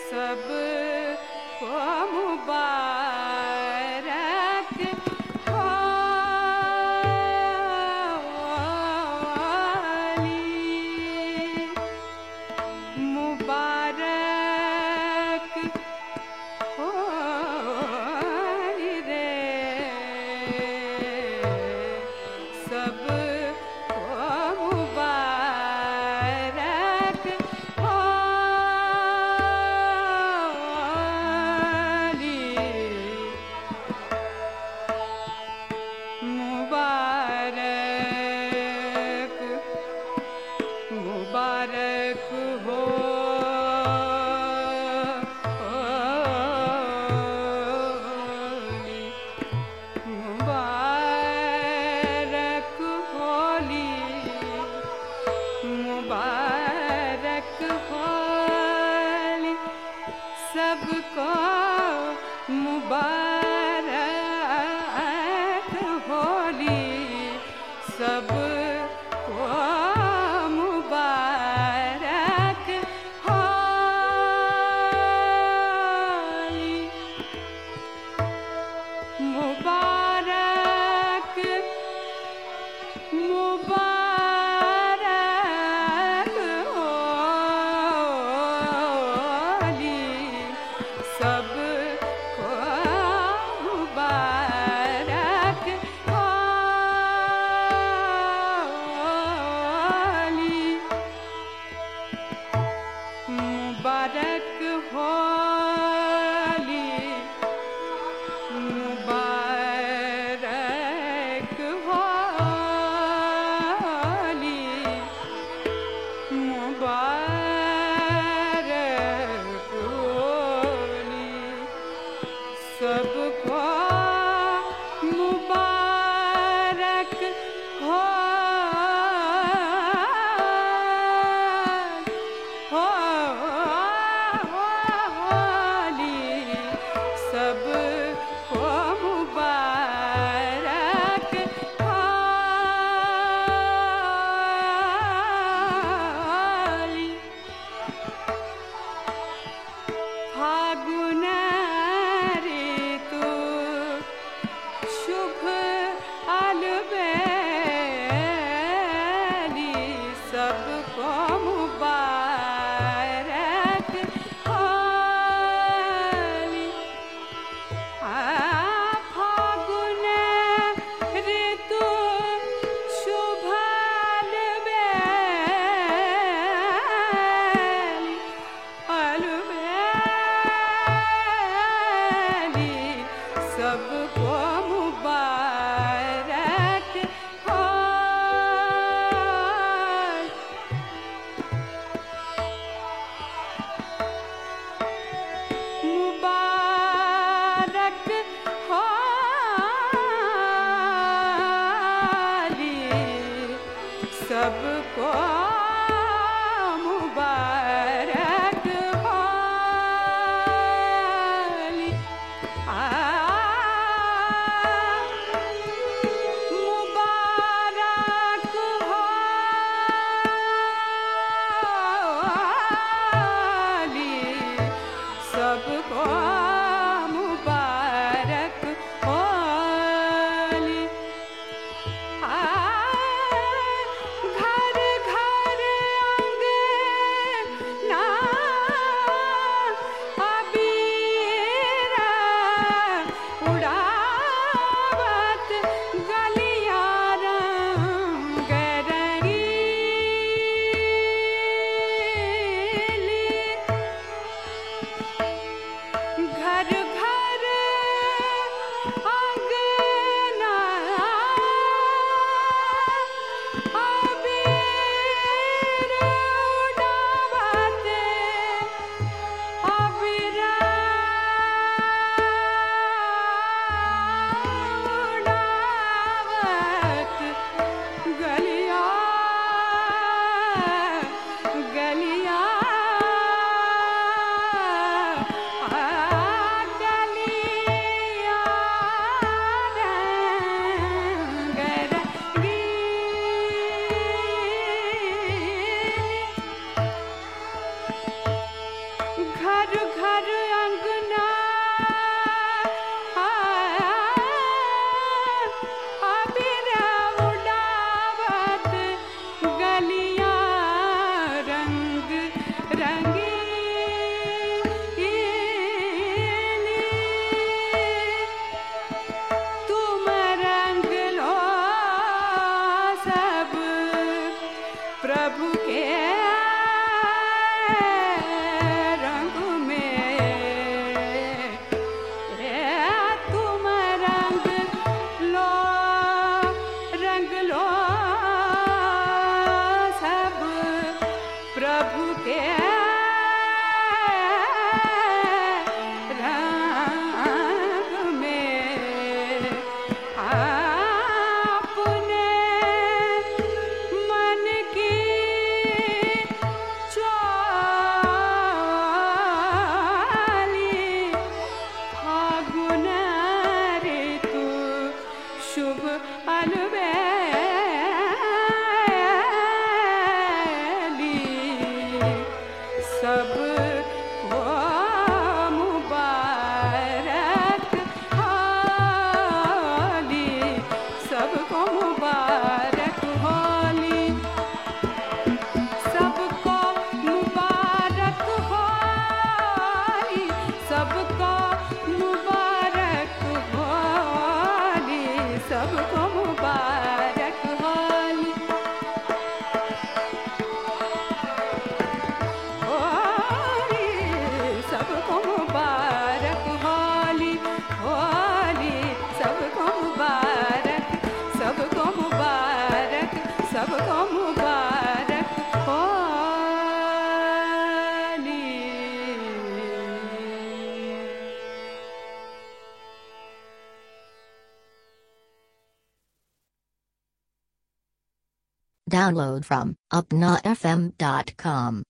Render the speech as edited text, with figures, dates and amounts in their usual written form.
सब को मुबारक होली, मुबारक होली रे सब को मुबारक होली, मुबारक मुबारक होली, मुबारक होली, मुबारक होली, सबको मुबारक होली, सबको मुबारक होली, मुबारक मुबारक होली, सबको मुबारक होली, मुबारक होली, मुबारक होली, मुबारक होली, सबको मुबारक होली। घर घर अंगना अबीर उड़ावत गलियां रंग रंगीली। तुम रंग लो सब प्रभु के रंग में। तुम रंग लो सब प्रभु के रंग में। अपने मन की चोली फागुन ऋतु शुभ अलबेली। सबको मुबारक होली, सबको मुबारक होली, सबको मुबारक होली, सबको मुबारक होली, सबको मुबारक होली। होली सबको मुबारक होली, होली सबको मुबारक, सबको मुबारक, सबको मुबारक होली। Download from upnafm.com.